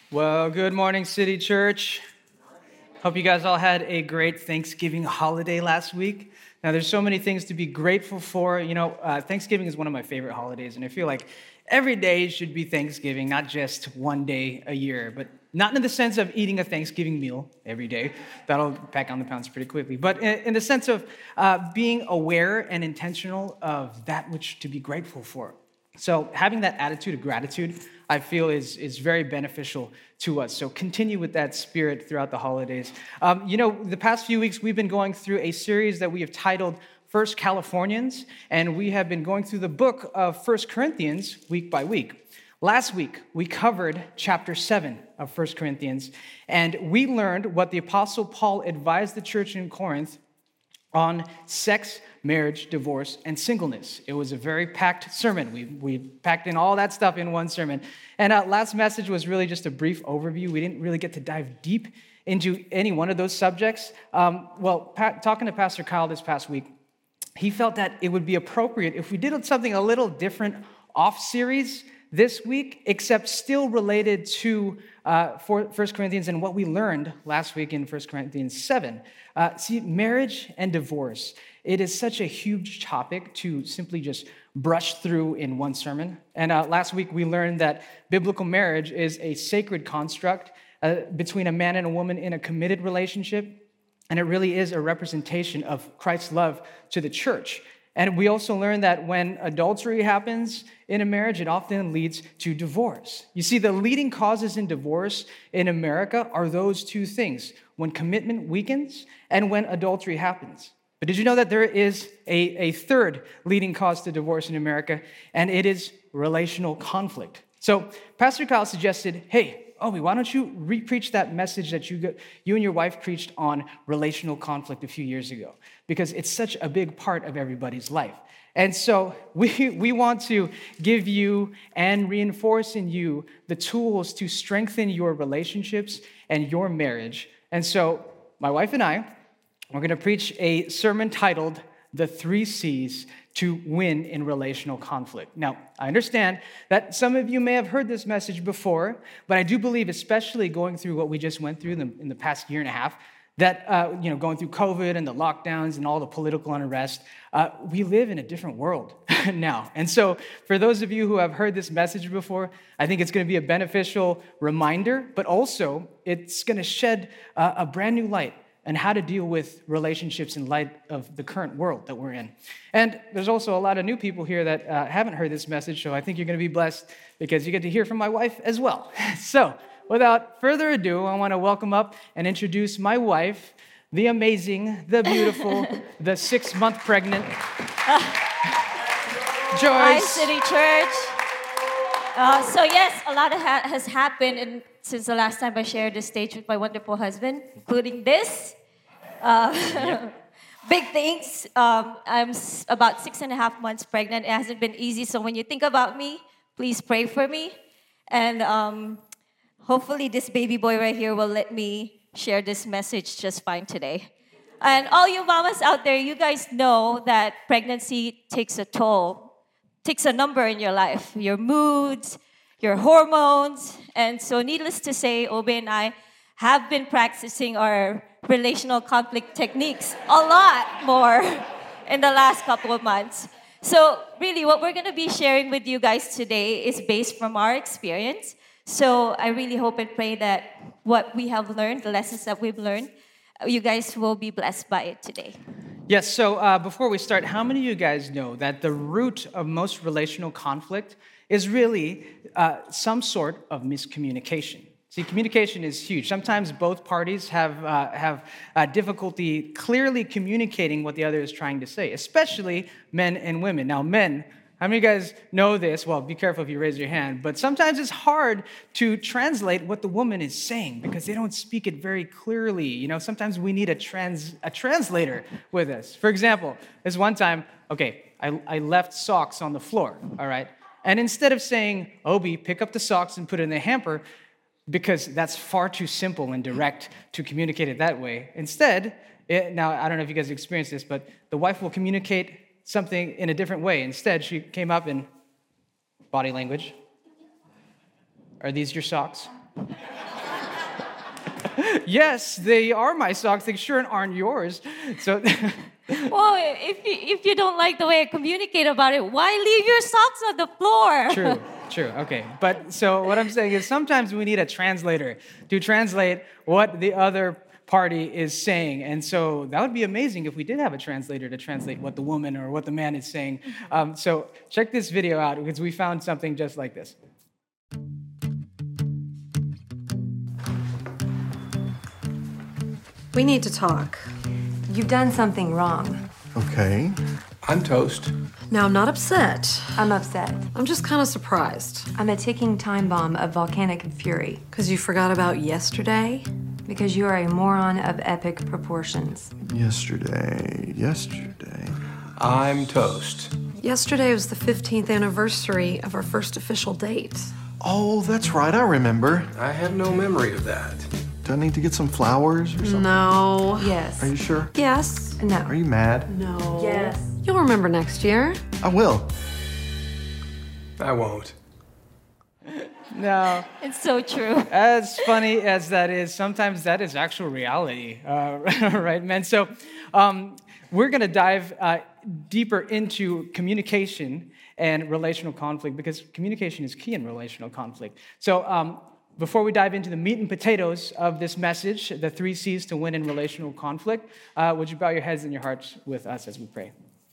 Well, good morning, City Church. Hope you guys all had a great Thanksgiving holiday last week. Now, there's so many things to be grateful for. Thanksgiving is one of my favorite holidays, and I feel like every day should be Thanksgiving, not just one day a year, but not in the sense of eating a Thanksgiving meal every day. That'll pack on the pounds pretty quickly. But in the sense of being aware and intentional of that which to be grateful for. So having that attitude of gratitude, I feel is very beneficial to us. So continue with that spirit throughout the holidays. The past few weeks, we've been going through a series that we have titled First Californians, and we have been going through the book of First Corinthians week by week. Last week, we covered chapter 7 of First Corinthians, and we learned what the Apostle Paul advised the church in Corinth on sex, marriage, divorce, and singleness. It was a very packed sermon. We packed in all that stuff in one sermon. And last message was really just a brief overview. We didn't really get to dive deep into any one of those subjects. Talking to Pastor Kyle this past week, he felt that it would be appropriate if we did something a little different off-series this week, except still related to 1 Corinthians and what we learned last week in 1 Corinthians 7. Marriage and divorce, it is such a huge topic to simply just brush through in one sermon. And last week we learned that biblical marriage is a sacred construct between a man and a woman in a committed relationship, and it really is a representation of Christ's love to the church. And we also learned that when adultery happens in a marriage, it often leads to divorce. You see, the leading causes in divorce in America are those two things: when commitment weakens and when adultery happens. But did you know that there is a third leading cause to divorce in America, and it is relational conflict? So Pastor Kyle suggested, hey, Obi, why don't you re-preach that message that you and your wife preached on relational conflict a few years ago? Because it's such a big part of everybody's life. And so we want to give you and reinforce in you the tools to strengthen your relationships and your marriage. And so my wife and I, we're going to preach a sermon titled The 3 C's to Win in Relational Conflict. Now, I understand that some of you may have heard this message before, but I do believe, especially going through what we just went through in the past year and a half, that going through COVID and the lockdowns and all the political unrest, we live in a different world now. And so for those of you who have heard this message before, I think it's going to be a beneficial reminder, but also it's going to shed a brand new light and how to deal with relationships in light of the current world that we're in. And there's also a lot of new people here that haven't heard this message, so I think you're going to be blessed because you get to hear from my wife as well. So without further ado, I want to welcome up and introduce my wife, the amazing, the beautiful, the 6-month pregnant, Joyce. Hi, City Church. Yes, a lot has happened since the last time I shared the stage with my wonderful husband, including this. Big things. I'm about 6.5 months pregnant. It hasn't been easy. So when you think about me, please pray for me. And hopefully this baby boy right here will let me share this message just fine today. And all you mamas out there, you guys know that pregnancy takes a toll, takes a number in your life, your moods, your hormones. And so needless to say, Obi and I have been practicing our relational conflict techniques a lot more in the last couple of months. So really what we're going to be sharing with you guys today is based from our experience. So I really hope and pray that what we have learned, the lessons that we've learned, you guys will be blessed by it today. Yes, so before we start, how many of you guys know that the root of most relational conflict is really some sort of miscommunication? See, communication is huge. Sometimes both parties have difficulty clearly communicating what the other is trying to say, especially men and women. Now, men, how many of you guys know this? Well, be careful if you raise your hand. But sometimes it's hard to translate what the woman is saying because they don't speak it very clearly. Sometimes we need a translator with us. For example, this one time, I left socks on the floor, all right? And instead of saying, Obi, pick up the socks and put it in the hamper, because that's far too simple and direct to communicate it that way. Instead, now, I don't know if you guys experienced this, but the wife will communicate something in a different way. Instead, she came up in body language. Are these your socks? Yes, they are my socks. They sure aren't yours. So, Well, if you don't like the way I communicate about it, why leave your socks on the floor? true. Okay. But so what I'm saying is sometimes we need a translator to translate what the other party is saying. And so that would be amazing if we did have a translator to translate what the woman or what the man is saying. So check this video out because we found something just like this. We need to talk. You've done something wrong. Okay. I'm toast. Now, I'm not upset. I'm upset. I'm just kind of surprised. I'm a ticking time bomb of volcanic fury. Because you forgot about yesterday? Because you are a moron of epic proportions. Yesterday. I'm toast. Yesterday was the 15th anniversary of our first official date. Oh, that's right, I remember. I have no memory of that. Do I need to get some flowers or something? No. Yes. Are you sure? Yes. No. Are you mad? No. Yes. You'll remember next year. I will. I won't. No, It's so true. as funny as that is, sometimes that is actual reality, right, men? So we're going to dive deeper into communication and relational conflict because communication is key in relational conflict. So before we dive into the meat and potatoes of this message, the 3 C's to win in relational conflict, would you bow your heads and your hearts with us as we pray?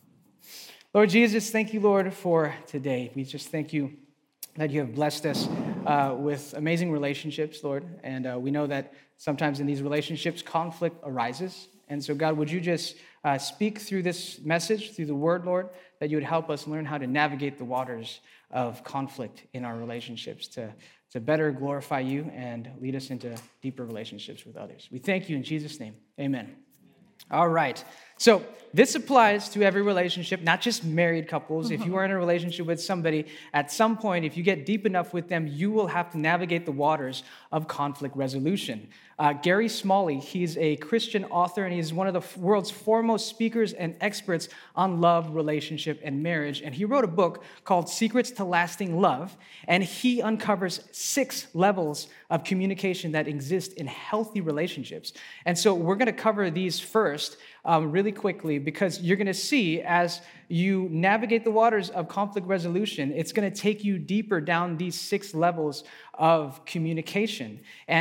Lord Jesus, thank you, Lord, for today. We just thank you that you have blessed us with amazing relationships, Lord. And we know that sometimes in these relationships, conflict arises. And so, God, would you just speak through this message, through the word, Lord, that you would help us learn how to navigate the waters of conflict in our relationships to better glorify you and lead us into deeper relationships with others. We thank you in Jesus' name. Amen. All right. So this applies to every relationship, not just married couples. If you are in a relationship with somebody, at some point, if you get deep enough with them, you will have to navigate the waters of conflict resolution. Gary Smalley, he's a Christian author, and he's one of the world's foremost speakers and experts on love, relationship, and marriage. And he wrote a book called Secrets to Lasting Love, and he uncovers 6 levels of communication that exist in healthy relationships. And so we're going to cover these first really quickly because you're going to see as you navigate the waters of conflict resolution, it's going to take you deeper down these 6 levels of communication.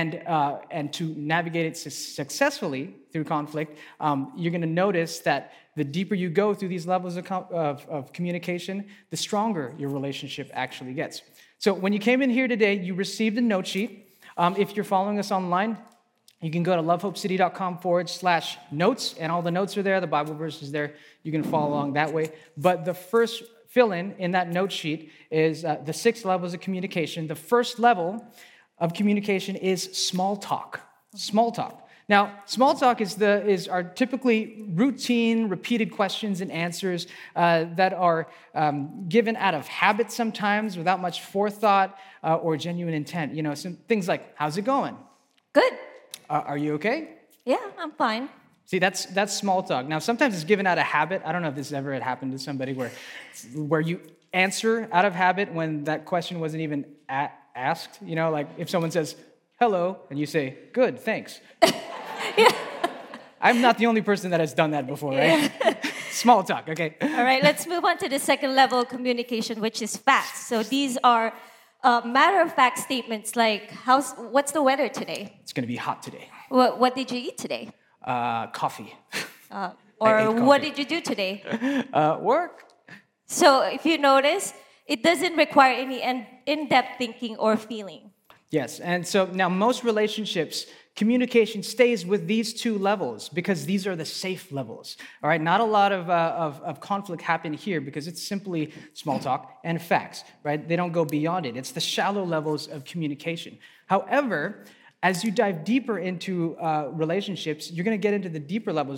And to navigate it successfully through conflict, you're going to notice that the deeper you go through these levels of communication, the stronger your relationship actually gets. So when you came in here today, you received a note sheet. If you're following us online, you can go to lovehopecity.com/notes, and all the notes are there. The Bible verse is there. You can follow along that way. But the first fill-in that note sheet is the 6 levels of communication. The first level of communication is small talk. Small talk. Now, small talk are typically routine, repeated questions and answers that are given out of habit sometimes, without much forethought or genuine intent. You know, some things like, "How's it going?" Good. Are you okay? Yeah, I'm fine. See, that's small talk. Now, sometimes it's given out of habit. I don't know if this ever had happened to somebody where you answer out of habit when that question wasn't even asked. You know, like if someone says, "Hello," and you say, "Good, thanks." Yeah. I'm not the only person that has done that before, right? Small talk, okay. All right, let's move on to the second level of communication, which is facts. So these are matter-of-fact statements like, what's the weather today? It's going to be hot today. What did you eat today? Coffee. Or ate what coffee. did you do today? Work. So if you notice, it doesn't require any in-depth thinking or feeling. Yes, and so now most relationships, communication stays with these 2 levels because these are the safe levels. All right, not a lot of conflict happen here because it's simply small talk and facts, right? They don't go beyond it. It's the shallow levels of communication. However, as you dive deeper into relationships, you're going to get into the deeper levels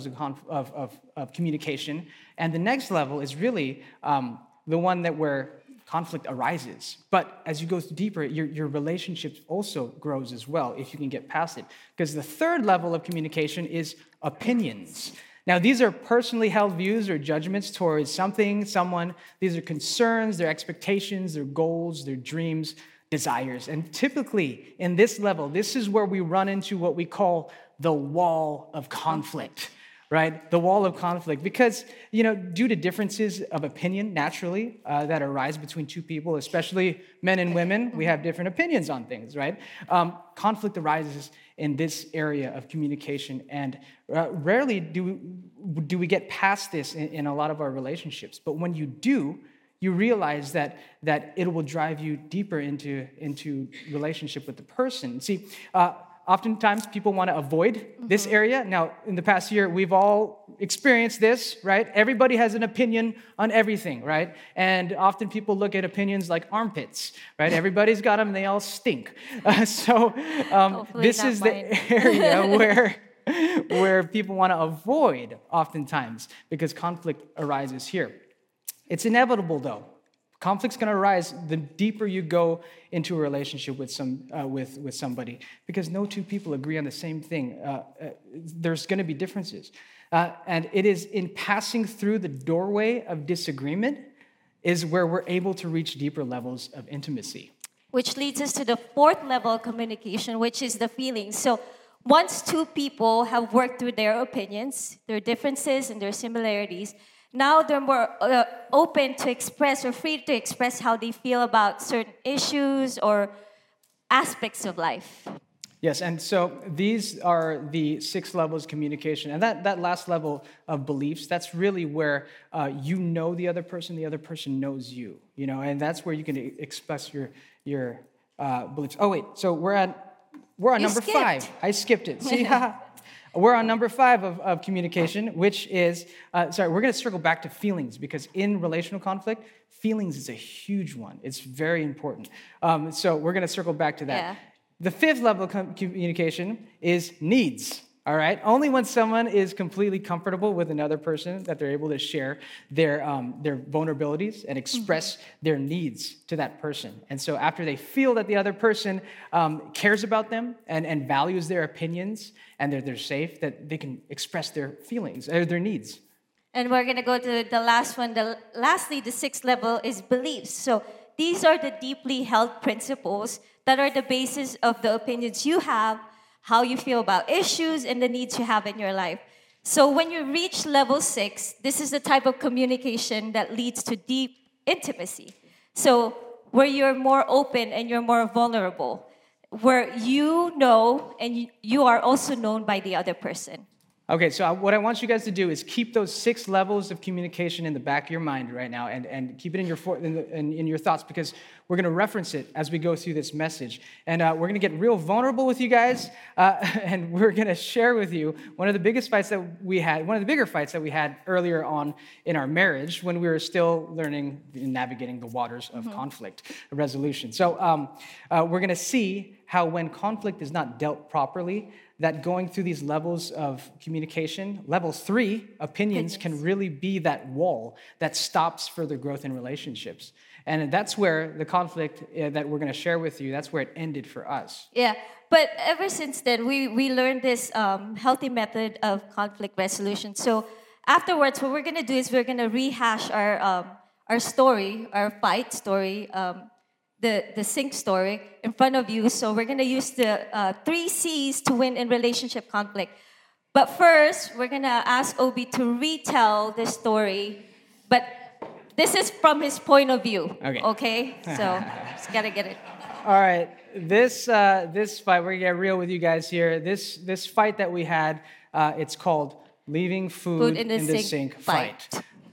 of communication, and the next level is really the one where conflict arises. But as you go deeper, your relationship also grows as well if you can get past it. Because the third level of communication is opinions. Now, these are personally held views or judgments towards something, someone. These are concerns, their expectations, their goals, their dreams. desires. And typically in this level, this is where we run into what we call the wall of conflict, right? The wall of conflict, because, due to differences of opinion, naturally, that arise between two people, especially men and women, we have different opinions on things, right? Conflict arises in this area of communication, and rarely do we get past this in a lot of our relationships. But when you do, you realize that it will drive you deeper into relationship with the person. See, oftentimes people want to avoid this area. Now, in the past year, we've all experienced this, right? Everybody has an opinion on everything, right? And often people look at opinions like armpits, right? Everybody's got them, and they all stink. This is the area where people want to avoid oftentimes, because conflict arises here. It's inevitable, though. Conflict's going to arise the deeper you go into a relationship with somebody, because no two people agree on the same thing. There's going to be differences. And it is in passing through the doorway of disagreement is where we're able to reach deeper levels of intimacy. Which leads us to the fourth level of communication, which is the feelings. So once two people have worked through their opinions, their differences, and their similarities, now they're more open to express or free to express how they feel about certain issues or aspects of life. Yes, and so these are the 6 levels of communication. And that last level of beliefs, that's really where you know the other person knows you, and that's where you can express your beliefs. Oh, wait, so we're on number 5. I skipped it. See, we're on number 5 of communication, which is, we're going to circle back to feelings, because in relational conflict, feelings is a huge one. It's very important. So we're going to circle back to that. Yeah. The 5th level of communication is needs, all right? Only when someone is completely comfortable with another person that they're able to share their vulnerabilities and express their needs to that person. And so after they feel that the other person cares about them and values their opinions and they're safe, that they can express their feelings or their needs. And we're going to go to the last one. Lastly, the 6th level is beliefs. So these are the deeply held principles that are the basis of the opinions you have, how you feel about issues, and the needs you have in your life. So when you reach level 6, this is the type of communication that leads to deep intimacy. So where you're more open and you're more vulnerable, where you know and you are also known by the other person. Okay, so what I want you guys to do is keep those 6 levels of communication in the back of your mind right now, and keep it in your thoughts, because we're going to reference it as we go through this message. And we're going to get real vulnerable with you guys, and we're going to share with you one of the bigger fights that we had earlier on in our marriage, when we were still learning and navigating the waters of conflict resolution. So we're going to see how when conflict is not dealt properly, that going through these levels of communication, level 3, opinions, can really be that wall that stops further growth in relationships. And that's where the conflict that we're going to share with you, that's where it ended for us. Yeah, but ever since then, we learned this healthy method of conflict resolution. So afterwards, what we're going to do is we're going to rehash our story, our fight story, the sink story in front of you. So we're going to use the 3 C's to win in relationship conflict. But first, we're going to ask Obi to retell the story. But this is from his point of view. Okay? So just got to get it. All right. This fight, we're going to get real with you guys here. This fight that we had, it's called Leaving Food in the Sink Fight.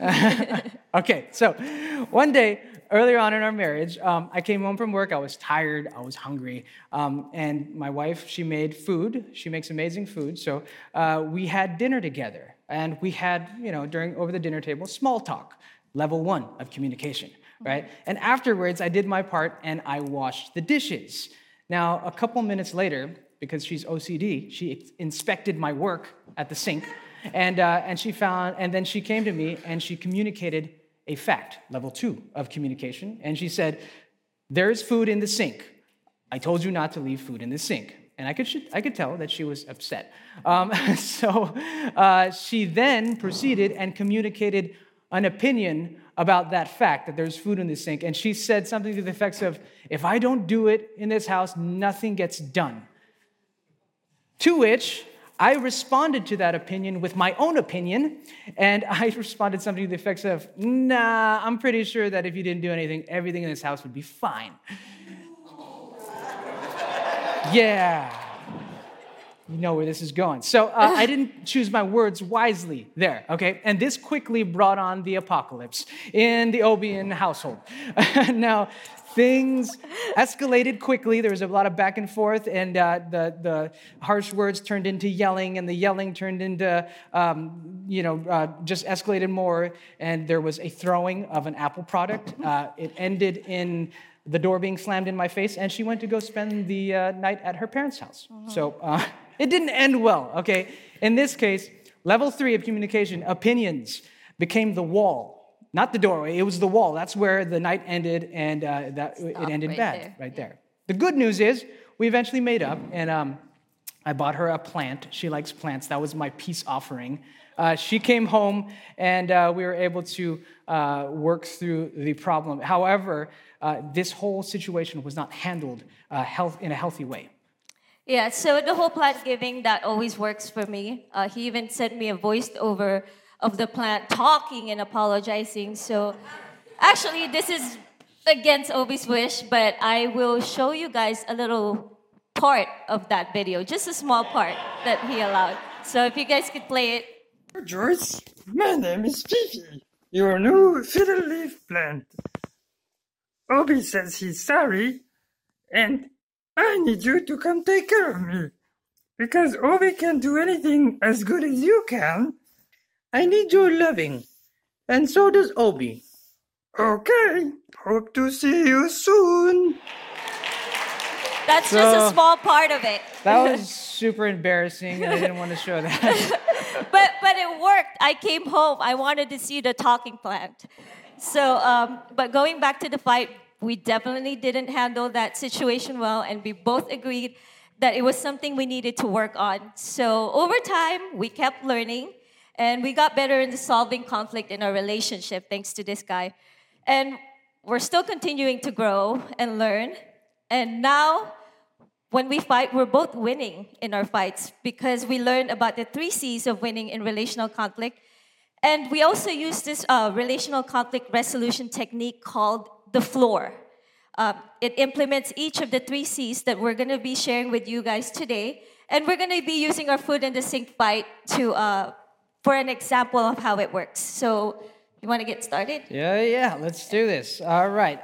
Okay, so one day, earlier on in our marriage, I came home from work. I was tired. I was hungry. And my wife, she made food. She makes amazing food. So we had dinner together. And we had, over the dinner table, small talk, level 1 of communication, right? And afterwards, I did my part and I washed the dishes. Now, a couple minutes later, because she's OCD, she inspected my work at the sink. And then she came to me and she communicated a fact, level 2 of communication. And she said, "There's food in the sink. I told you not to leave food in the sink." And I could tell that she was upset. So she then proceeded and communicated an opinion about that fact that there's food in the sink. And she said something to the effects of, if I don't do it in this house, nothing gets done. To which I responded to that opinion with my own opinion, and I responded something to the effects of, nah, I'm pretty sure that if you didn't do anything, everything in this house would be fine. Yeah. You know where this is going. So I didn't choose my words wisely there, okay? And this quickly brought on the apocalypse in the Obian household. Now, things escalated quickly. There was a lot of back and forth, and the harsh words turned into yelling, and the yelling turned into, just escalated more, and there was a throwing of an Apple product. It ended in the door being slammed in my face, and she went to go spend the night at her parents' house. So it didn't end well, okay? In this case, level 3 of communication, opinions, became the wall, not the doorway. It was the wall. That's where the night ended, and it ended right bad, there. there. The good news is we eventually made up, and I bought her a plant. She likes plants. That was my peace offering. She came home, and we were able to work through the problem. However, this whole situation was not handled in a healthy way. Yeah, so the whole plant giving, that always works for me. He even sent me a voiced over of the plant talking and apologizing. So actually, this is against Obi's wish, but I will show you guys a little part of that video, just a small part that he allowed. So if you guys could play it. Joyce, my name is Fifi, your new fiddle leaf plant. Obi says he's sorry, and I need you to come take care of me. Because Obi can't do anything as good as you can. I need your loving, and so does Obi. Okay, hope to see you soon. That's just a small part of it. That was super embarrassing, and I didn't want to show that. But it worked. I came home. I wanted to see the talking plant. So, but going back to the fight, we definitely didn't handle that situation well, and we both agreed that it was something we needed to work on. So over time, we kept learning, and we got better in solving conflict in our relationship thanks to this guy. And we're still continuing to grow and learn. And now, when we fight, we're both winning in our fights because we learned about the 3 C's of winning in relational conflict. And we also use this relational conflict resolution technique called the floor. It implements each of the 3 C's that we're going to be sharing with you guys today. And we're going to be using our food in the sink fight for an example of how it works. So, you want to get started? Yeah, let's do this. All right.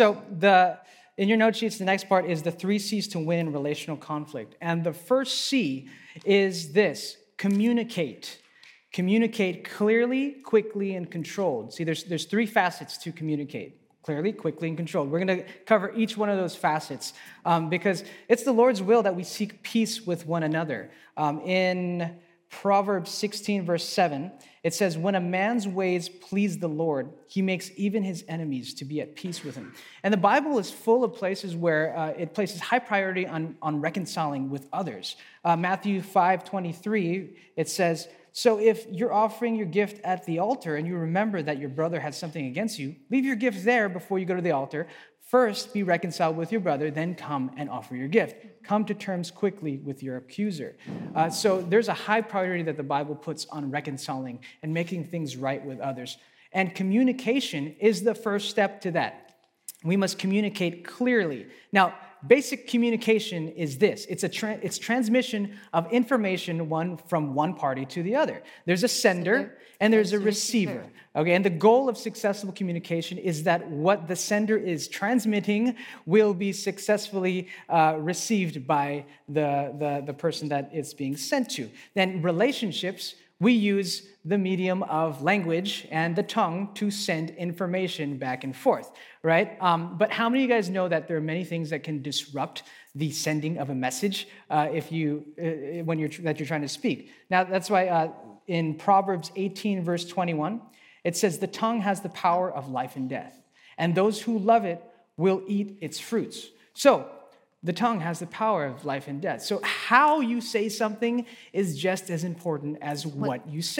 In your note sheets, the next part is the 3 C's to win in relational conflict. And the first C is this: communicate. Communicate clearly, quickly, and controlled. See, there's 3 facets to communicate. Clearly, quickly, and controlled. We're going to cover each one of those facets because it's the Lord's will that we seek peace with one another. In Proverbs 16, verse 7, it says, when a man's ways please the Lord, he makes even his enemies to be at peace with him. And the Bible is full of places where it places high priority on reconciling with others. Matthew 5:23, it says, so if you're offering your gift at the altar and you remember that your brother has something against you, leave your gift there before you go to the altar. First, be reconciled with your brother, then come and offer your gift. Come to terms quickly with your accuser. So there's a high priority that the Bible puts on reconciling and making things right with others. And communication is the first step to that. We must communicate clearly. Now, basic communication is this. It's transmission of information from one party to the other. There's a sender and there's a receiver. Okay, and the goal of successful communication is that what the sender is transmitting will be successfully received by the person that it's being sent to. Then relationships, we use the medium of language and the tongue to send information back and forth, right? But how many of you guys know that there are many things that can disrupt the sending of a message that you're trying to speak? Now, that's why in Proverbs 18, verse 21, it says, the tongue has the power of life and death, and those who love it will eat its fruits. So, the tongue has the power of life and death. So how you say something is just as important as what you say.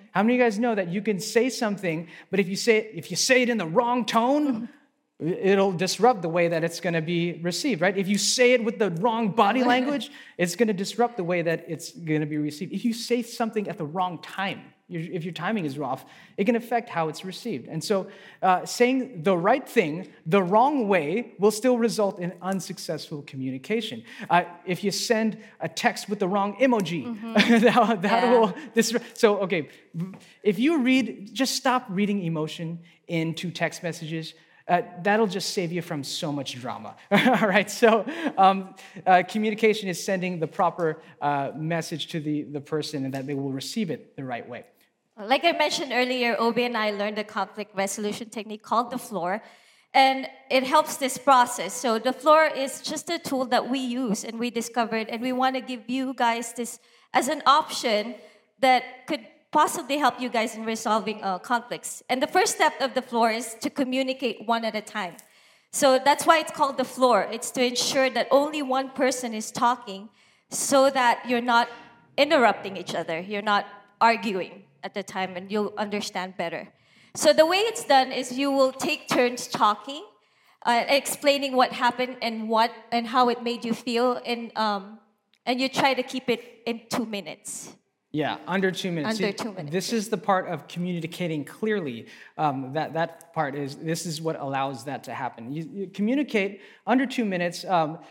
How many of you guys know that you can say something, but if you say it in the wrong tone, it'll disrupt the way that it's going to be received, right? If you say it with the wrong body language, it's going to disrupt the way that it's going to be received. If you say something at the wrong time, if your timing is off, it can affect how it's received. And so saying the right thing the wrong way will still result in unsuccessful communication. If you send a text with the wrong emoji, that will disrupt. So, okay, if you just stop reading emotion into text messages. That'll just save you from so much drama. All right, so communication is sending the proper message to the person and that they will receive it the right way. Like I mentioned earlier, Obi and I learned a conflict resolution technique called the floor, and it helps this process. So the floor is just a tool that we use and we discovered, and we want to give you guys this as an option that could possibly help you guys in resolving conflicts. And the first step of the floor is to communicate one at a time. So that's why it's called the floor. It's to ensure that only one person is talking so that you're not interrupting each other. You're not arguing at the time, and you'll understand better. So the way it's done is you will take turns talking, explaining what happened and how it made you feel, and you try to keep it in 2 minutes. Yeah, under 2 minutes. Under 2 minutes. This is the part of communicating clearly. That part this is what allows that to happen. You communicate under 2 minutes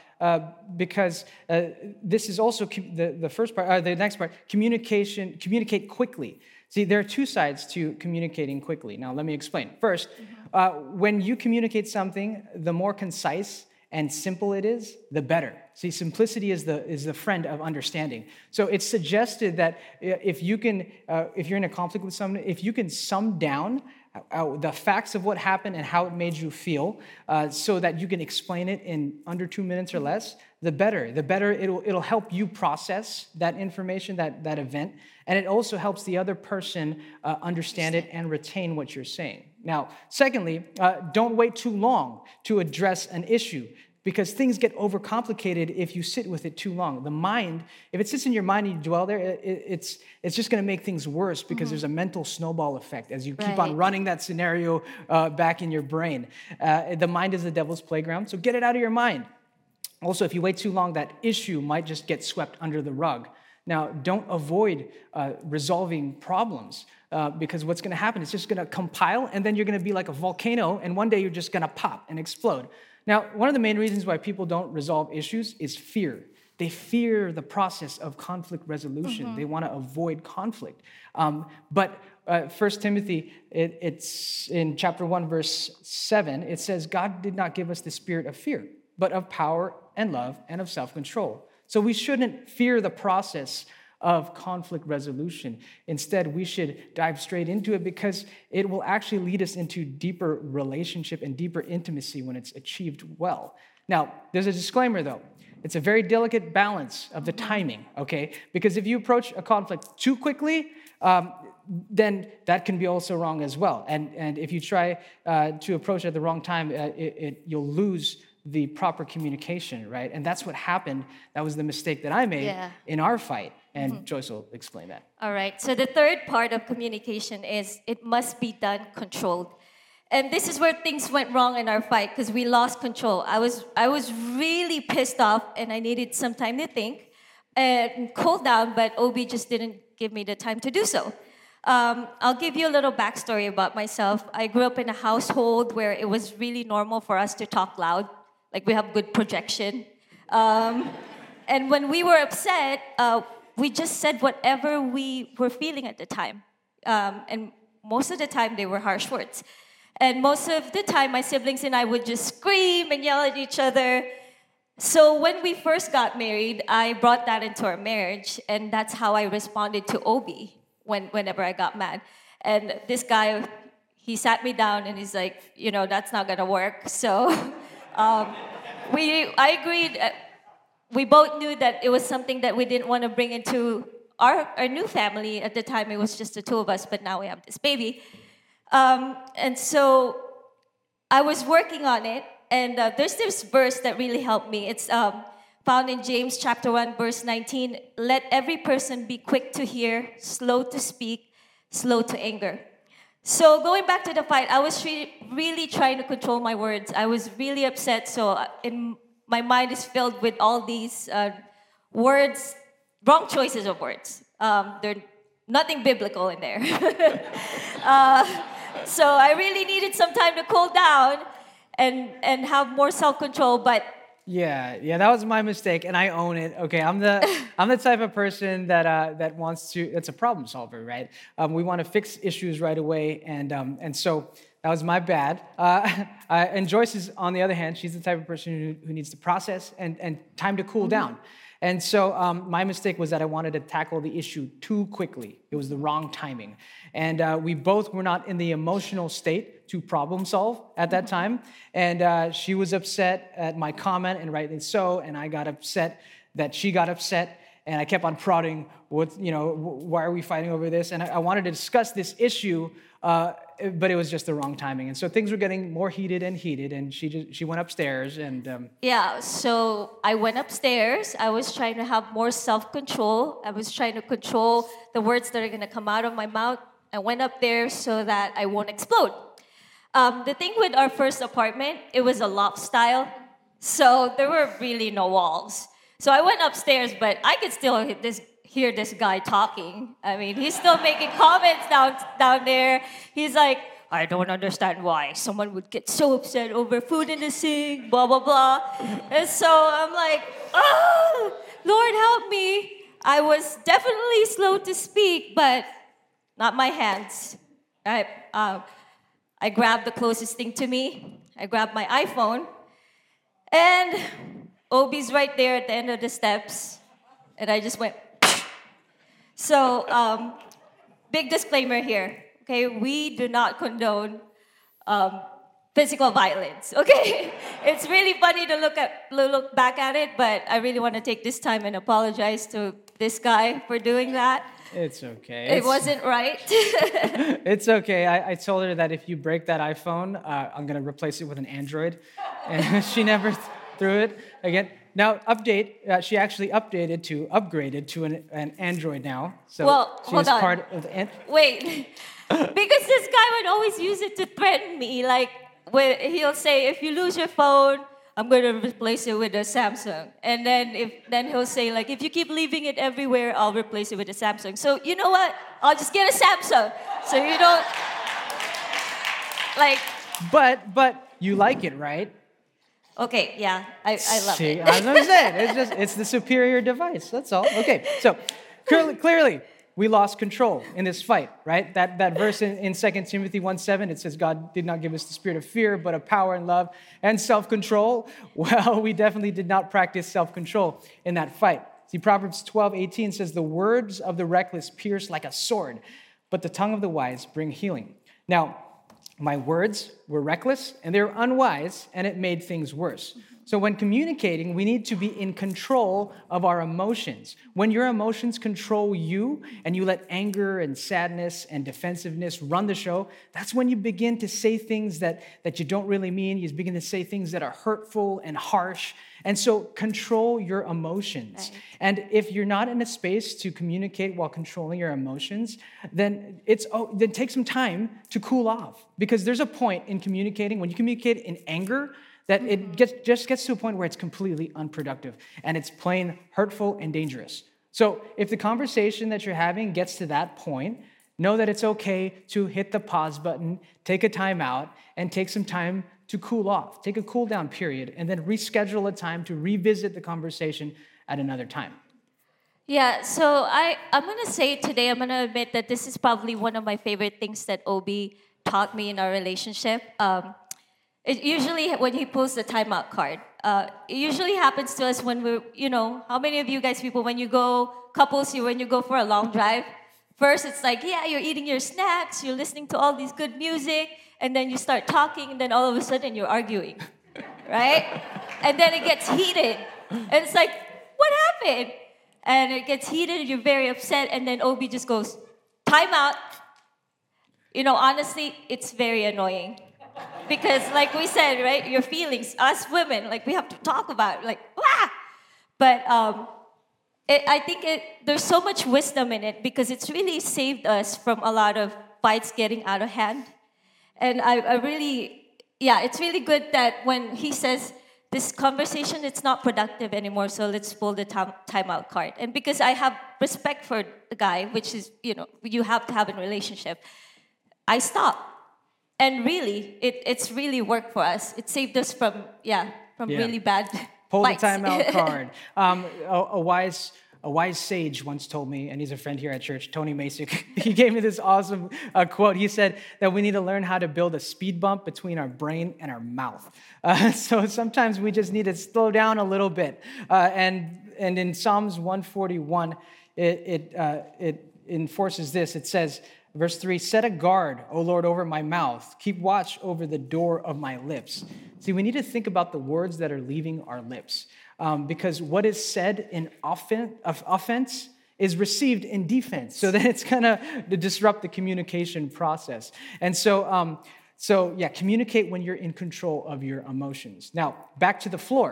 because this is also the first part. The next part, communicate quickly. See, there are two sides to communicating quickly. Now, let me explain. First, when you communicate something, the more concise and simple it is, the better. See, simplicity is the friend of understanding. So it's suggested that if you're in a conflict with someone, if you can sum down the facts of what happened and how it made you feel, so that you can explain it in under 2 minutes or less, the better. The better it'll help you process that information, that event, and it also helps the other person understand it and retain what you're saying. Now, secondly, don't wait too long to address an issue, because things get overcomplicated if you sit with it too long. The mind, if it sits in your mind and you dwell there, it's just going to make things worse, because there's a mental snowball effect as you keep on running that scenario back in your brain. The mind is the devil's playground, so get it out of your mind. Also, if you wait too long, that issue might just get swept under the rug. Now, don't avoid resolving problems, because what's going to happen is just going to compile, and then you're going to be like a volcano, and one day you're just going to pop and explode. Now, one of the main reasons why people don't resolve issues is fear. They fear the process of conflict resolution. They want to avoid conflict. But 1 Timothy, it's in chapter 1, verse 7, it says, God did not give us the spirit of fear, but of power and love and of self-control. So we shouldn't fear the process of conflict resolution. Instead, we should dive straight into it, because it will actually lead us into deeper relationship and deeper intimacy when it's achieved well. Now, there's a disclaimer though. It's a very delicate balance of the timing, okay? Because if you approach a conflict too quickly, then that can be also wrong as well. And if you try to approach it at the wrong time, you'll lose the proper communication, right? And that's what happened. That was the mistake that I made in our fight. And Joyce will explain that. All right. So the third part of communication is it must be done controlled. And this is where things went wrong in our fight, because we lost control. I was really pissed off, and I needed some time to think and cool down, but Obi just didn't give me the time to do so. I'll give you a little backstory about myself. I grew up in a household where it was really normal for us to talk loud. Like, we have good projection. And when we were upset, we just said whatever we were feeling at the time. And most of the time, they were harsh words. And most of the time, my siblings and I would just scream and yell at each other. So when we first got married, I brought that into our marriage. And that's how I responded to Obi whenever I got mad. And this guy, he sat me down and he's like, that's not going to work. So I agreed. We both knew that it was something that we didn't want to bring into our new family. At the time, it was just the two of us, but now we have this baby. And so I was working on it, and there's this verse that really helped me. It's found in James chapter 1, verse 19. Let every person be quick to hear, slow to speak, slow to anger. So going back to the fight, I was really trying to control my words. I was really upset. So my mind is filled with all these words, wrong choices of words. There's nothing biblical in there. So I really needed some time to cool down and have more self-control. But Yeah, that was my mistake, and I own it. Okay, I'm the type of person that wants to. That's a problem solver, right? We want to fix issues right away, and so that was my bad. And Joyce is, on the other hand, she's the type of person who needs to process and time to cool down. And so my mistake was that I wanted to tackle the issue too quickly. It was the wrong timing. And we both were not in the emotional state to problem solve at that time. And she was upset at my comment, and rightly so. And I got upset that she got upset. And I kept on prodding, why are we fighting over this? And I wanted to discuss this issue, but it was just the wrong timing. And so things were getting more heated, and she went upstairs. And yeah, so I went upstairs. I was trying to have more self-control. I was trying to control the words that are going to come out of my mouth. I went up there so that I won't explode. The thing with our first apartment, it was a loft style, so there were really no walls. So I went upstairs, but I could still hear this guy talking. I mean, he's still making comments down there. He's like, I don't understand why someone would get so upset over food in the sink, blah, blah, blah. And so I'm like, oh, Lord help me. I was definitely slow to speak, but not my hands. I grabbed the closest thing to me. I grabbed my iPhone, and Obi's right there at the end of the steps, and I just went. So, big disclaimer here, okay? We do not condone physical violence, okay? It's really funny to look back at it, but I really want to take this time and apologize to this guy for doing that. it's okay. It wasn't right. It's okay. I told her that if you break that iPhone, I'm going to replace it with an Android. And she never threw it again. Now, she actually upgraded to an Android now. So Well, she's hold on. part of the Wait, because this guy would always use it to threaten me. Like, he'll say, if you lose your phone, I'm going to replace it with a Samsung. And then he'll say, like, if you keep leaving it everywhere, I'll replace it with a Samsung. So you know what? I'll just get a Samsung. So you don't, like... But you like it, right? Okay, yeah, I love See, it. as I said, it's the superior device. That's all. Okay, so clearly we lost control in this fight, right? That verse in 2 Timothy 1:7, it says, God did not give us the spirit of fear, but of power and love and self-control. Well, we definitely did not practice self-control in that fight. See, Proverbs 12:18 says, the words of the reckless pierce like a sword, but the tongue of the wise bring healing. Now, my words were reckless and they were unwise, and it made things worse. So when communicating, we need to be in control of our emotions. When your emotions control you and you let anger and sadness and defensiveness run the show, that's when you begin to say things that you don't really mean. You begin to say things that are hurtful and harsh. And so control your emotions. Right. And if you're not in a space to communicate while controlling your emotions, then take some time to cool off. Because there's a point in communicating, when you communicate in anger, that it just gets to a point where it's completely unproductive and it's plain hurtful and dangerous. So if the conversation that you're having gets to that point, know that it's okay to hit the pause button, take a time out, and take some time to cool off. Take a cool down period, and then reschedule a time to revisit the conversation at another time. Yeah, so I'm going to say today, I'm going to admit that this is probably one of my favorite things that Obi taught me in our relationship. It usually, when he pulls the timeout card, it usually happens to us when we're, how many of you guys people, when you go for a long drive, first it's like, yeah, you're eating your snacks, you're listening to all these good music, and then you start talking, and then all of a sudden you're arguing, right? And then it gets heated, and it's like, what happened? And it gets heated, and you're very upset, and then Obi just goes, time out. Honestly, it's very annoying. Because like we said, right, your feelings, us women, like we have to talk about it, like, ah! But I think there's so much wisdom in it because it's really saved us from a lot of fights getting out of hand. And I really, yeah, it's really good that when he says, this conversation, it's not productive anymore, so let's pull the timeout card. And because I have respect for the guy, which is, you have to have in a relationship, I stopped. And really, it's really worked for us. It saved us from really bad Pull the fights. timeout card. A wise sage once told me, and he's a friend here at church, Tony Masick, he gave me this awesome quote. He said that we need to learn how to build a speed bump between our brain and our mouth. So sometimes we just need to slow down a little bit. And in Psalms 141, it enforces this. It says, verse 3, set a guard, O Lord, over my mouth. Keep watch over the door of my lips. See, we need to think about the words that are leaving our lips. Because what is said in offense is received in defense. So then it's going to disrupt the communication process. And so communicate when you're in control of your emotions. Now, back to the floor.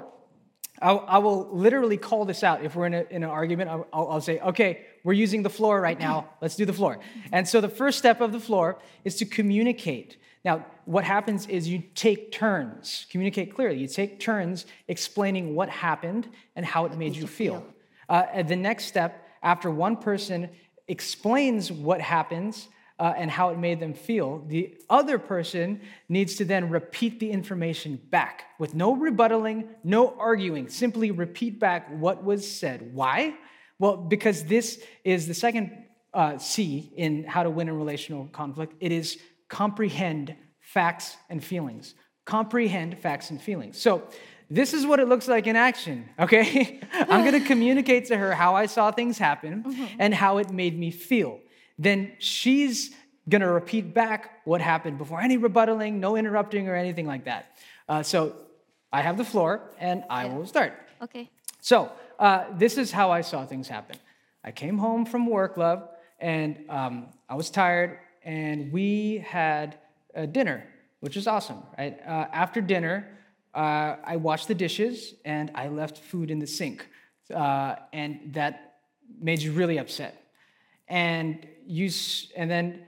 I will literally call this out. If we're in an argument, I'll say, okay, we're using the floor right now. Let's do the floor. And so the first step of the floor is to communicate. Now, what happens is you take turns, communicate clearly. You take turns explaining what happened and how it made you feel. And the next step, after one person explains what happens and how it made them feel, the other person needs to then repeat the information back with no rebuttaling, no arguing. Simply repeat back what was said. Why? Well, because this is the second C in how to win in relational conflict. It is comprehend facts and feelings. Comprehend facts and feelings. So this is what it looks like in action, okay? I'm going to communicate to her how I saw things happen and how it made me feel. Then she's going to repeat back what happened before any rebuttaling, no interrupting or anything like that. So I have the floor and I will start. Okay. So this is how I saw things happen. I came home from work, love, and I was tired. And we had dinner, which is awesome, right? After dinner, I washed the dishes and I left food in the sink. And that made you really upset. And then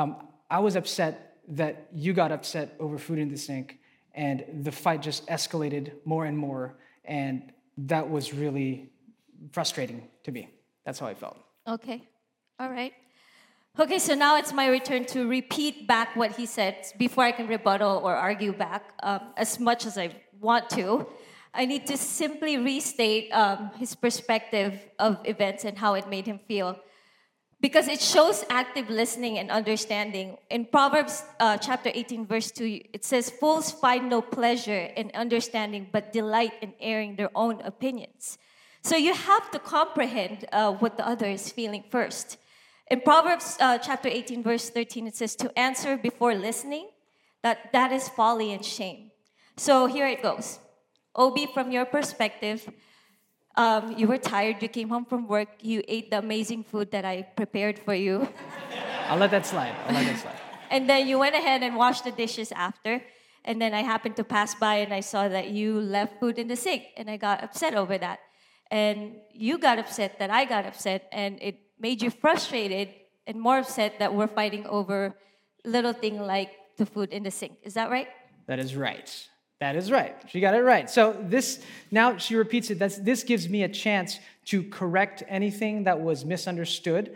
I was upset that you got upset over food in the sink. And the fight just escalated more and more. And that was really frustrating to me. That's how I felt. Okay. All right. Okay, so now it's my return to repeat back what he said before I can rebuttal or argue back as much as I want to. I need to simply restate his perspective of events and how it made him feel. Because it shows active listening and understanding. In Proverbs chapter 18, verse 2, it says, fools find no pleasure in understanding, but delight in airing their own opinions. So you have to comprehend what the other is feeling first. In Proverbs chapter 18, verse 13, it says, to answer before listening, that is folly and shame. So here it goes. Obi, from your perspective, you were tired, you came home from work, you ate the amazing food that I prepared for you. I'll let that slide. And then you went ahead and washed the dishes after. And then I happened to pass by and I saw that you left food in the sink. And I got upset over that. And you got upset that I got upset. And it made you frustrated and more upset that we're fighting over little thing like the food in the sink. Is that right? That is right. That is right. She got it right. So now she repeats it. This gives me a chance to correct anything that was misunderstood.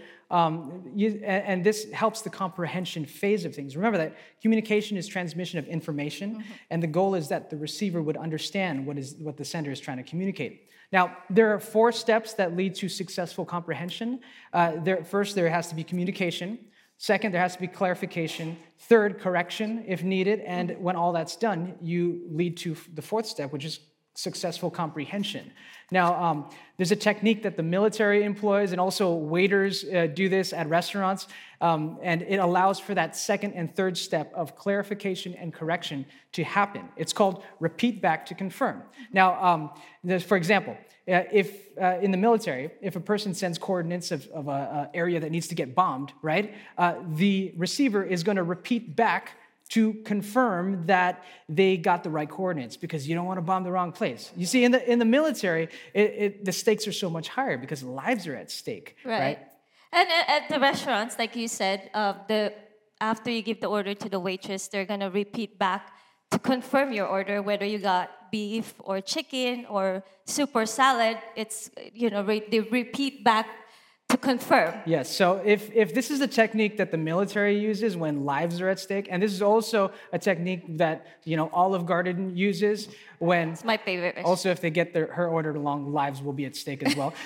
And this helps the comprehension phase of things. Remember that communication is transmission of information, and the goal is that the receiver would understand what the sender is trying to communicate. Now, there are 4 steps that lead to successful comprehension. First, there has to be communication. Second, there has to be clarification. Third, correction if needed. And when all that's done, you lead to the 4th step, which is successful comprehension. Now, there's a technique that the military employs, and also waiters do this at restaurants, and it allows for that 2nd and 3rd step of clarification and correction to happen. It's called repeat back to confirm. Now, for example, if in the military, if a person sends coordinates of an area that needs to get bombed, right, the receiver is going to repeat back to confirm that they got the right coordinates because you don't want to bomb the wrong place. You see, in the military, the stakes are so much higher because lives are at stake, right? And at the restaurants, like you said, after you give the order to the waitress, they're gonna repeat back to confirm your order, whether you got beef or chicken or soup or salad. It's they repeat back to confirm. Yes, so if this is a technique that the military uses when lives are at stake, and this is also a technique that Olive Garden uses when It's my favorite restaurant. also if they get her order along, lives will be at stake as well.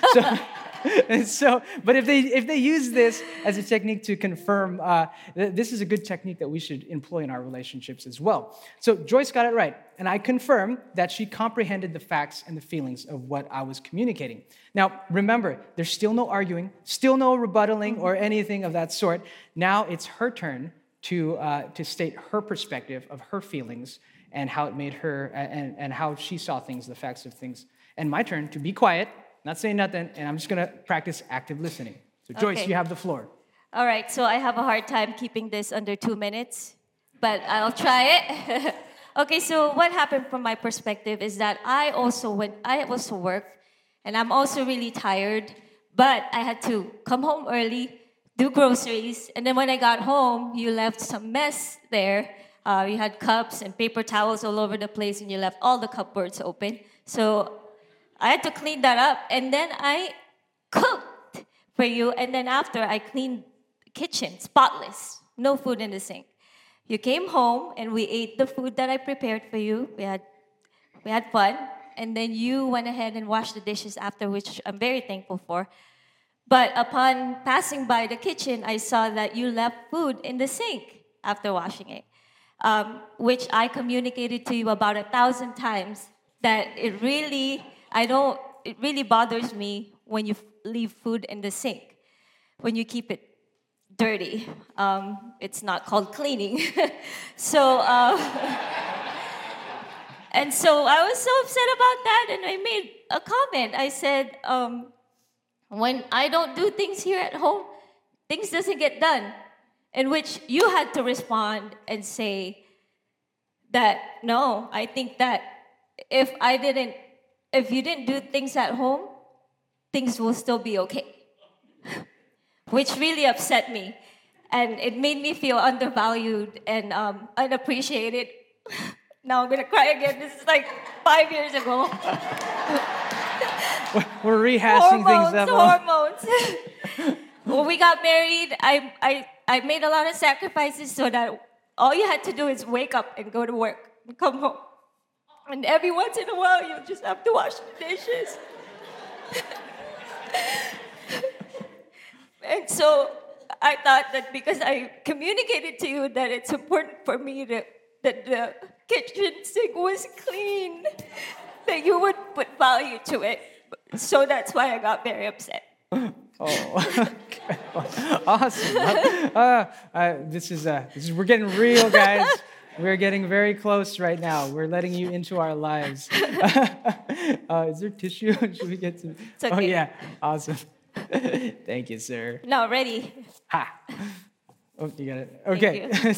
But if they use this as a technique to confirm, this is a good technique that we should employ in our relationships as well. So Joyce got it right, and I confirm that she comprehended the facts and the feelings of what I was communicating. Now, remember, there's still no arguing, still no rebuttaling or anything of that sort. Now it's her turn to state her perspective of her feelings and how it made her and how she saw things, the facts of things. And my turn to be quiet, not saying nothing, and I'm just going to practice active listening. So Joyce, Okay. you have the floor. All right, so I have a hard time keeping this under 2 minutes, but I'll try it. Okay, so what happened from my perspective is that I also work, and I'm also really tired, but I had to come home early, do groceries, and then when I got home, you left some mess there. You had cups and paper towels all over the place, and you left all the cupboards open. So I had to clean that up, and then I cooked for you, and then after I cleaned the kitchen, spotless, no food in the sink. You came home, and we ate the food that I prepared for you. We had fun, and then you went ahead and washed the dishes after, which I'm very thankful for. But upon passing by the kitchen, I saw that you left food in the sink after washing it, which I communicated to you about 1,000 times that it really bothers me when you leave food in the sink, when you keep it dirty. It's not called cleaning. And so I was so upset about that, and I made a comment. I said, when I don't do things here at home, things doesn't get done. In which you had to respond and say that, no, I think that if you didn't do things at home, things will still be okay. Which really upset me. And it made me feel undervalued and unappreciated. Now I'm gonna cry again. This is like 5 years ago. We're rehashing things up. Hormones. When we got married, I made a lot of sacrifices so that all you had to do is wake up and go to work and come home. And every once in a while, you just have to wash the dishes. And so I thought that because I communicated to you that it's important for me that the kitchen sink was clean, that you would put value to it. So that's why I got very upset. Oh, awesome! This is we're getting real, guys. We're getting very close right now. We're letting you into our lives. Is there tissue? Should we get some? It's okay. Oh yeah, awesome. Thank you, sir. No, ready. Ha. Oh, you got it. Okay.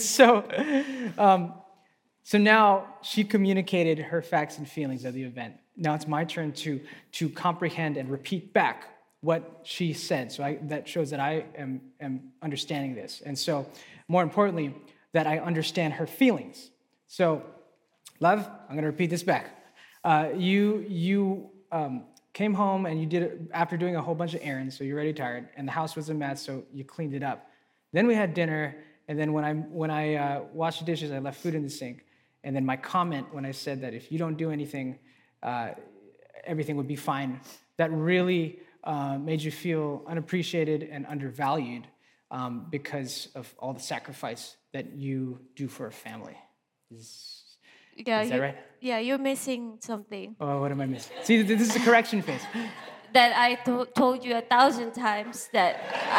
So now she communicated her facts and feelings of the event. Now it's my turn to comprehend and repeat back what she said. So that shows that I am understanding this. And so more importantly, that I understand her feelings. So, love, I'm going to repeat this back. You came home and you did it after doing a whole bunch of errands, so you're already tired, and the house was a mess, so you cleaned it up. Then we had dinner, and then when I washed the dishes, I left food in the sink. And then my comment when I said that if you don't do anything, everything would be fine, that really made you feel unappreciated and undervalued because of all the sacrifice that you do for a family. Is that right? Yeah, you're missing something. Oh, what am I missing? See, this is the correction phase. That I told you 1,000 times that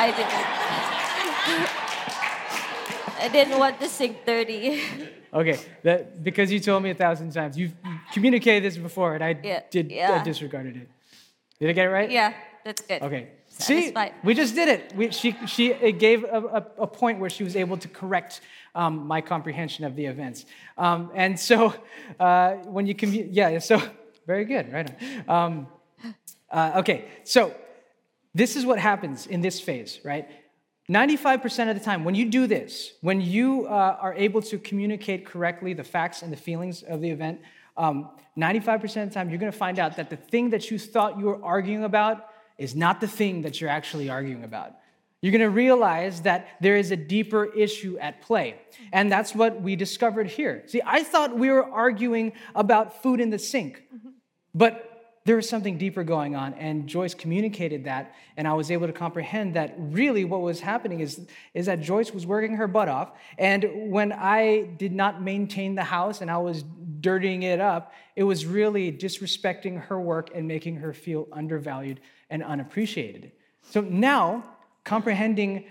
I didn't want the sink dirty. Okay, because you told me 1,000 times. You've communicated this before, and I disregarded it. Did I get it right? Yeah. that's good. Okay. Satisfied. See, we just did it. It gave a point where she was able to correct my comprehension of the events. And so when you so very good, right on. Okay, so this is what happens in this phase, right? 95% of the time, when you do this, when you are able to communicate correctly the facts and the feelings of the event, 95% of the time, you're going to find out that the thing that you thought you were arguing about is not the thing that you're actually arguing about. You're going to realize that there is a deeper issue at play. And that's what we discovered here. See, I thought we were arguing about food in the sink, but there was something deeper going on, and Joyce communicated that, and I was able to comprehend that really what was happening is that Joyce was working her butt off, and when I did not maintain the house and I was dirtying it up, it was really disrespecting her work and making her feel undervalued and unappreciated. So now, comprehending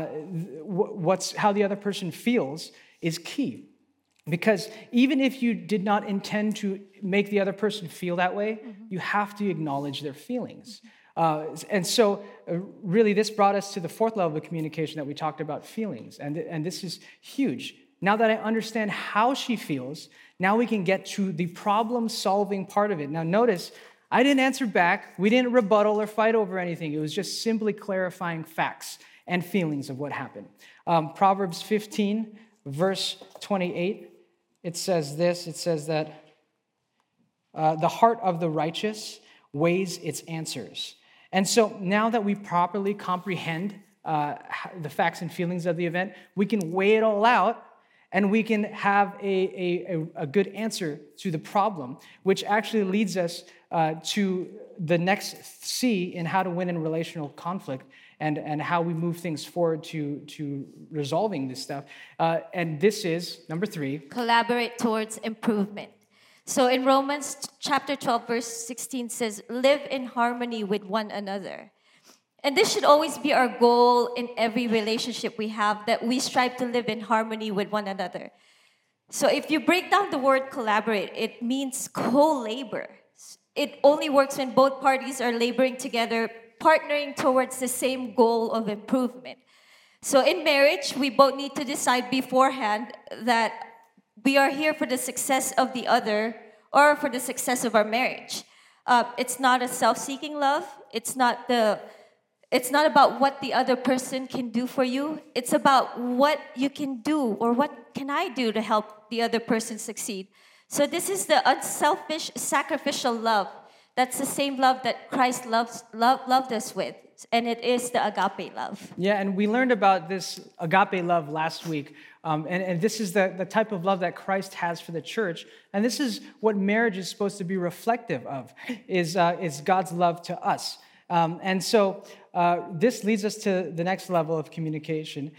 how the other person feels is key. Because even if you did not intend to make the other person feel that way, you have to acknowledge their feelings. And so really this brought us to the fourth level of communication that we talked about, feelings. And this is huge. Now that I understand how she feels, now we can get to the problem-solving part of it. Now notice, I didn't answer back. We didn't rebuttal or fight over anything. It was just simply clarifying facts and feelings of what happened. Proverbs 15, verse 28. It says this, it says that the heart of the righteous weighs its answers. And so now that we properly comprehend the facts and feelings of the event, we can weigh it all out and we can have a good answer to the problem, which actually leads us to the next C in how to win in relational conflict, and how we move things forward to resolving this stuff. And this is, number 3. Collaborate towards improvement. So in Romans chapter 12, verse 16 says, live in harmony with one another. And this should always be our goal in every relationship we have, that we strive to live in harmony with one another. So if you break down the word collaborate, it means co-labor. It only works when both parties are laboring together, partnering towards the same goal of improvement. So in marriage, we both need to decide beforehand that we are here for the success of the other or for the success of our marriage. It's not a self-seeking love. It's not about what the other person can do for you. It's about what you can do or what can I do to help the other person succeed. So this is the unselfish, sacrificial love. That's the same love that Christ loved us with, and it is the agape love. Yeah, and we learned about this agape love last week, and this is the type of love that Christ has for the church, and this is what marriage is supposed to be reflective of, is God's love to us. And so this leads us to the next level of communication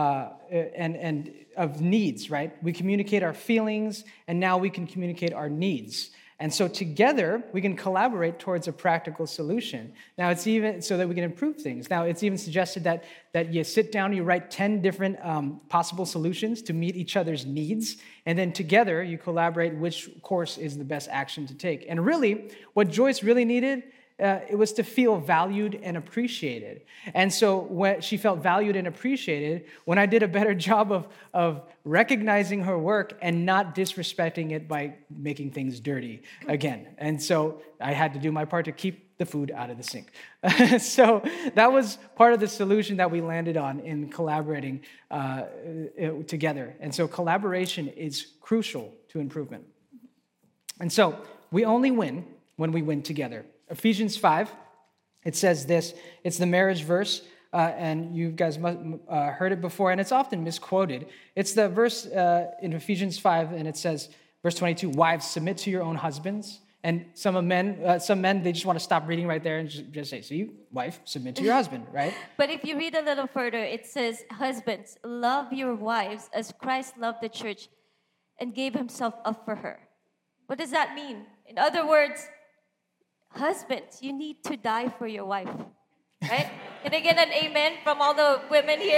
and of needs, right? We communicate our feelings, and now we can communicate our needs. And so together, we can collaborate towards a practical solution. Now, it's even so that we can improve things. Now, it's even suggested that you sit down, you write 10 different possible solutions to meet each other's needs, and then together, you collaborate which course is the best action to take. And really, what Joyce really needed, it was to feel valued and appreciated. And so when she felt valued and appreciated, when I did a better job of recognizing her work and not disrespecting it by making things dirty again. And so I had to do my part to keep the food out of the sink. So that was part of the solution that we landed on in collaborating together. And so collaboration is crucial to improvement. And so we only win when we win together. Ephesians 5, it says this. It's the marriage verse, and you guys must heard it before, and it's often misquoted. It's the verse in Ephesians 5, and it says, verse 22, wives, submit to your own husbands. And some men, they just want to stop reading right there and just say, so you, wife, submit to your husband, right? But if you read a little further, it says, husbands, love your wives as Christ loved the church and gave himself up for her. What does that mean? In other words, husbands, you need to die for your wife, right? Can I get an amen from all the women here?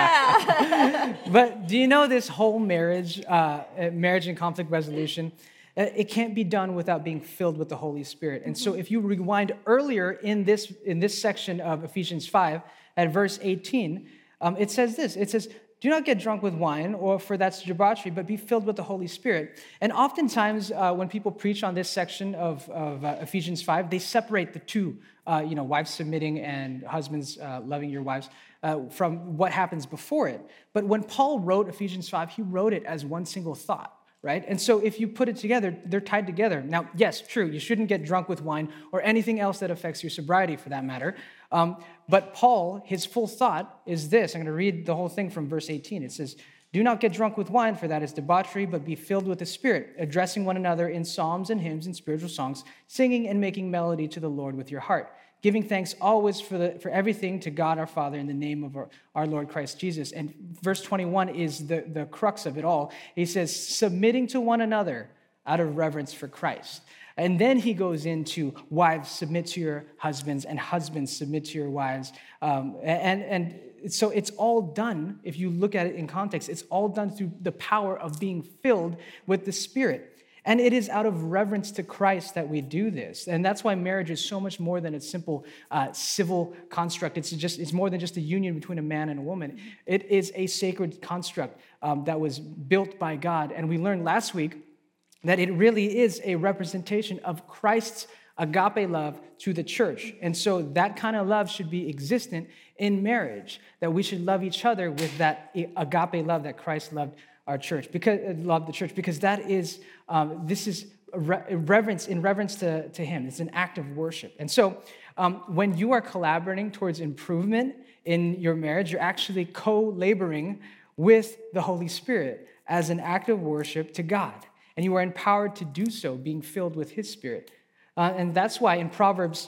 Yeah. But do you know this whole marriage and conflict resolution, It can't be done without being filled with the Holy Spirit. And so if you rewind earlier in this section of Ephesians 5 at verse 18, it says this. It says, do not get drunk with wine, or for that's debauchery, but be filled with the Holy Spirit. And oftentimes when people preach on this section of Ephesians 5, they separate the two, wives submitting and husbands loving your wives from what happens before it. But when Paul wrote Ephesians 5, he wrote it as one single thought. Right? And so if you put it together, they're tied together. Now, yes, true, you shouldn't get drunk with wine or anything else that affects your sobriety for that matter. But Paul, his full thought is this. I'm going to read the whole thing from verse 18. It says, do not get drunk with wine, for that is debauchery, but be filled with the Spirit, addressing one another in psalms and hymns and spiritual songs, singing and making melody to the Lord with your heart, giving thanks always for everything to God our Father in the name of our Lord Christ Jesus. And verse 21 is the crux of it all. He says, submitting to one another out of reverence for Christ. And then he goes into wives, submit to your husbands, and husbands, submit to your wives. And so it's all done, if you look at it in context, it's all done through the power of being filled with the Spirit. And it is out of reverence to Christ that we do this. And that's why marriage is so much more than a simple civil construct. It's more than just a union between a man and a woman. It is a sacred construct that was built by God. And we learned last week that it really is a representation of Christ's agape love to the church. And so that kind of love should be existent in marriage, that we should love each other with that agape love that Christ loved our church, because that is, this is reverence to him. It's an act of worship. And so when you are collaborating towards improvement in your marriage, you're actually co-laboring with the Holy Spirit as an act of worship to God. And you are empowered to do so, being filled with his Spirit. And that's why in Proverbs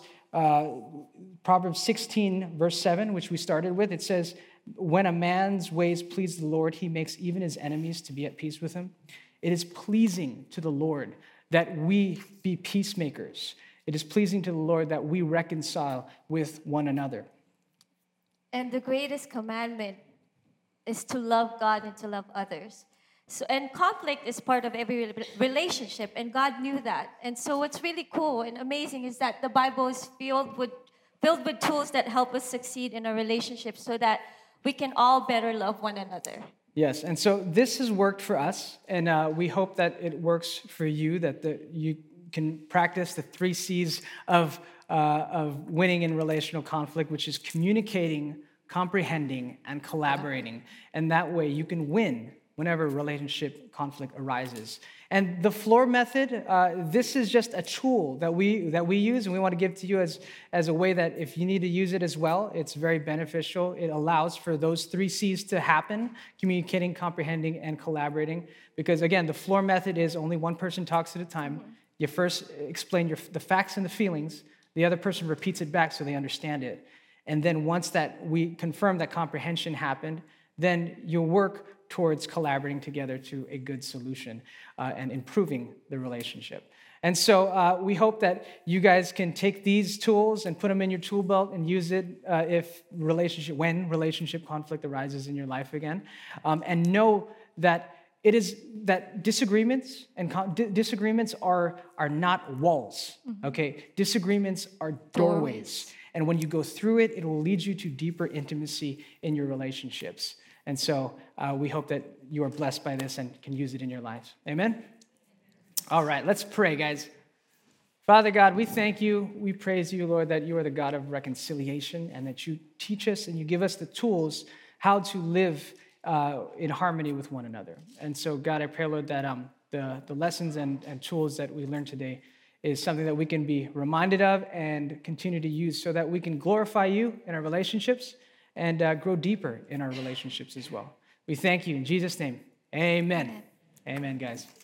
16, verse 7, which we started with, it says, when a man's ways please the Lord, he makes even his enemies to be at peace with him. It is pleasing to the Lord that we be peacemakers. It is pleasing to the Lord that we reconcile with one another. And the greatest commandment is to love God and to love others. So, and conflict is part of every relationship, and God knew that. And so what's really cool and amazing is that the Bible is filled with tools that help us succeed in our relationships so that we can all better love one another. Yes, and so this has worked for us, and we hope that it works for you, that you can practice the 3 C's of winning in relational conflict, which is communicating, comprehending, and collaborating. And that way you can win whenever relationship conflict arises. And the floor method, this is just a tool that we use, and we want to give to you as a way that if you need to use it as well, it's very beneficial. It allows for those 3 C's to happen: communicating, comprehending, and collaborating. Because again, the floor method is only one person talks at a time. You first explain the facts and the feelings. The other person repeats it back so they understand it. And then once that we confirm that comprehension happened, then you'll work towards collaborating together to a good solution and improving the relationship. And so we hope that you guys can take these tools and put them in your tool belt and use it when relationship conflict arises in your life again. And know that it is that disagreements are not walls. Okay, disagreements are doorways. And when you go through it, it will lead you to deeper intimacy in your relationships. And so we hope that you are blessed by this and can use it in your lives. Amen? All right, let's pray, guys. Father God, we thank you. We praise you, Lord, that you are the God of reconciliation and that you teach us and you give us the tools how to live in harmony with one another. And so, God, I pray, Lord, that the lessons and tools that we learned today is something that we can be reminded of and continue to use so that we can glorify you in our relationships and grow deeper in our relationships as well. We thank you in Jesus' name. Amen. Amen, guys.